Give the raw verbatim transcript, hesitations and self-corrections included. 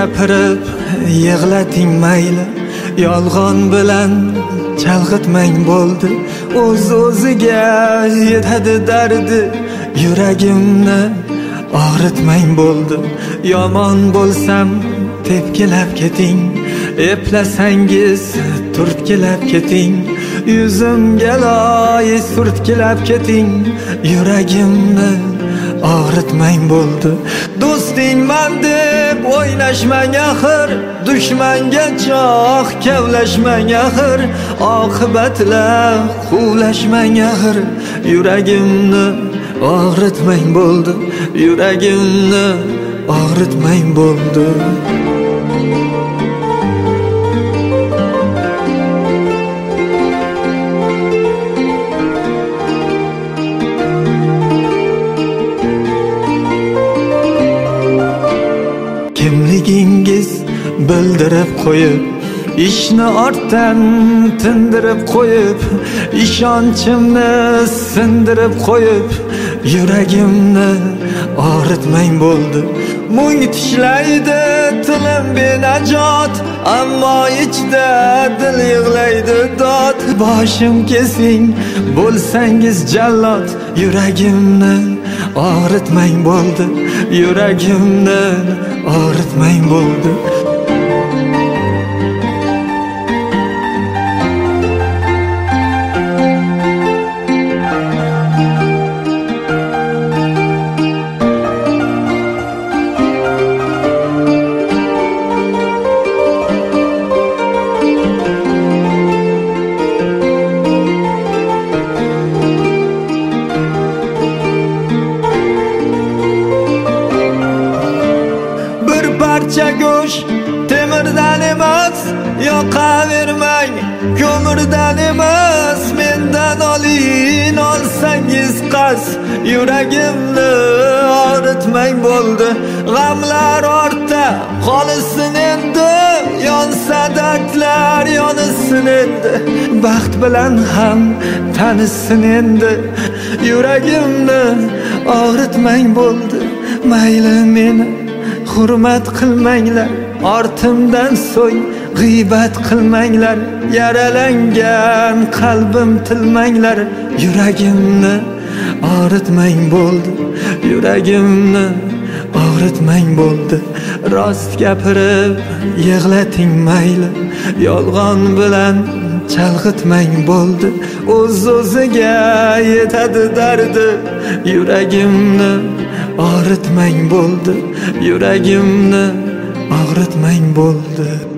gapirib yig'lating mayli, yolg'on bilan chalg'itmang bo'ldi. O'z o'ziga yetadi dardi, yuragimni og'ritmang bo'ldi. Yomon bo'lsam tepkilab keting, eplasangiz turtkilab keting. Yuzimga loy surtkilab keting, yuragimni og'ritmang bo'ldi. Do'stingman deb o'ynashmang axir, dushmanga choq kavlashmang axir. Oqibatlar quvlashmang axir, yuragimni og'ritmang bo'ldi, yuragimni og'ritmang bo'ldi. Kimligingiz bildirib qo'yib, ishni ortdan tindirib qo'yib, ishonchimni sindirib qo'yib, yuragimni og'ritmang bo'ldi. Mung tishlaydi tilim benajot, ammo ichda dil yig'laydi dod. Boshim kesing bo'lsangiz jallod, yuragimni og'ritmang bo'ldi, yuragimni og'ritmang bo'ldi. Parcha go'sht temirdan emas, yoqavermang ko'mirdan emas. Mendan oling olsangiz qas, yuragimni og'ritmang bo'ldi. G'amlar ortda qolsin endi, yonsa dardlar yonsin endi. Baxt bilan ham tanishsin endi, yuragimni og'ritmang bo'ldi. Mayli meni hurmat qilmanglar, ortimdan so'ng g'iybat qilmanglar. Yaralangan qalbim tilmanglar, yuragimni og'ritmang bo'ldi, yuragimni og'ritmang bo'ldi. Rost gapirib yig'lating mayli, yolg'on bilan chalg'itmang bo'ldi. O'z o'ziga yetadi dardi, yuragimni og'ritmang bo'ldi, yuragimni og'ritmang bo'ldi.